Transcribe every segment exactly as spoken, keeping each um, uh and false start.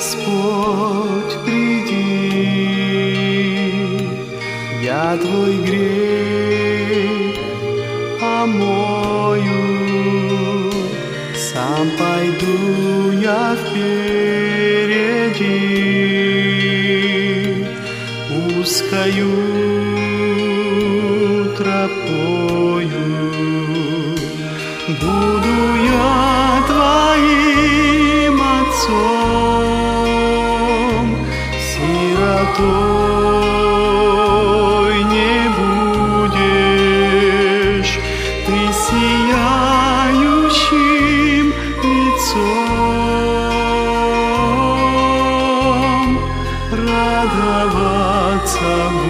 Господь, приди, я Твой грех омою, сам пойду я впереди, узкою тропою буду я Твоим отцом, сиротой не будешь, ты сияющим лицом радоваться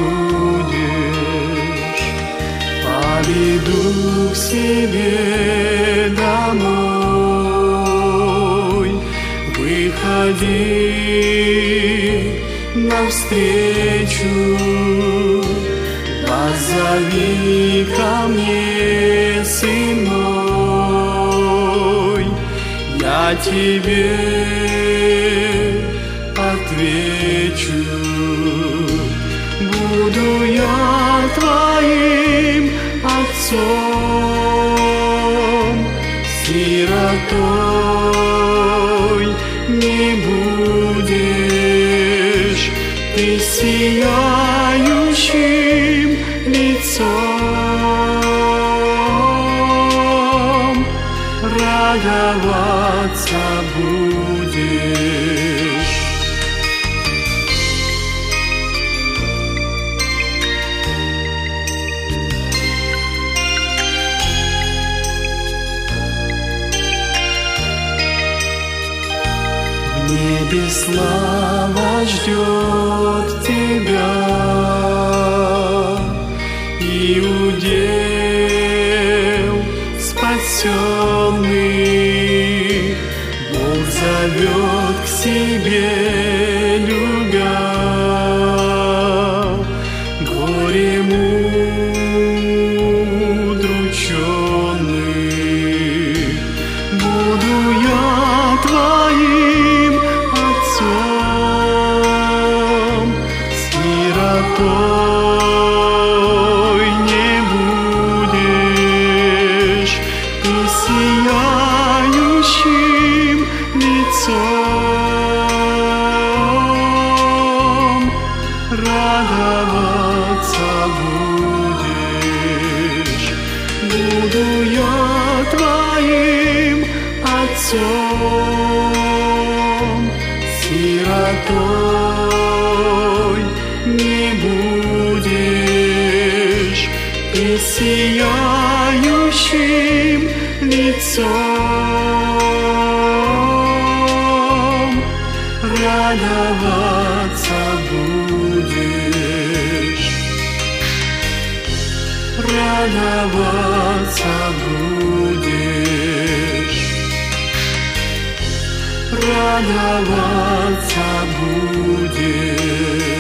будешь. Поведу к себе домой, выходи навстречу, позови ко мне, сын мой, я тебе отвечу. Буду я Твоим отцом, сиротой не будешь, ты сияющим лицом радоваться будешь. В небе слава ждет тебя, и удел спасенный, Бог зовет к себе, любя, горем удрученный. Буду я Твоим отцом, сиротой не будешь, ты сияющим лицом радоваться будешь. Буду я Твоим отцом, сиротой не будешь, ты сияющим лицом радоваться будешь, радоваться будешь, радоваться будешь.